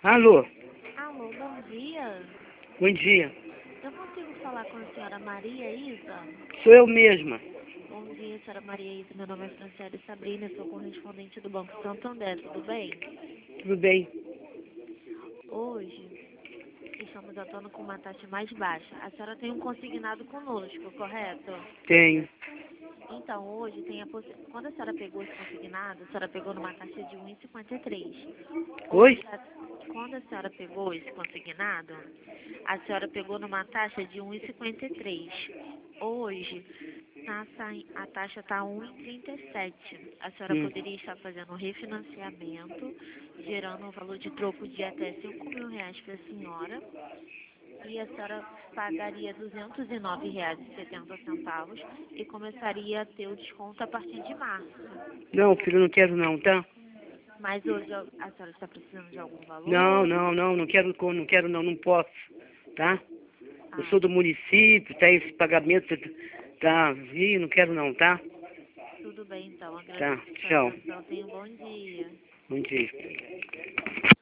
Alô, Alô, bom dia. bom dia. Eu consigo falar com a senhora Maria Isa? Sou eu mesma. Bom dia, senhora Maria Isa. Meu nome é Franciele Sabrina, sou correspondente do Banco Santander, tudo bem? Tudo bem? Hoje, estamos atuando com uma taxa mais baixa. A senhora tem um consignado conosco, correto? Tenho. Então, hoje tem a possibilidade. Quando a senhora pegou esse consignado, a senhora pegou numa taxa de 1,53. Oi? Quando a senhora pegou esse consignado, a senhora pegou numa taxa de 1,53. Hoje, a taxa está 1,37. A senhora poderia estar fazendo um refinanciamento, gerando um valor de troco de até R$ 5.000 para a senhora. E a senhora pagaria R$ 209,70 e começaria a ter o desconto a partir de março. Não, filho, não quero não, tá? Mas hoje a senhora está precisando de algum valor? Não quero não posso, tá? Eu Ah, sou do município, tá esse pagamento, tá? E não quero não, tá? tudo bem então. Tá, Agradeço a sua tchau. atenção. Tenha um bom dia. Bom dia.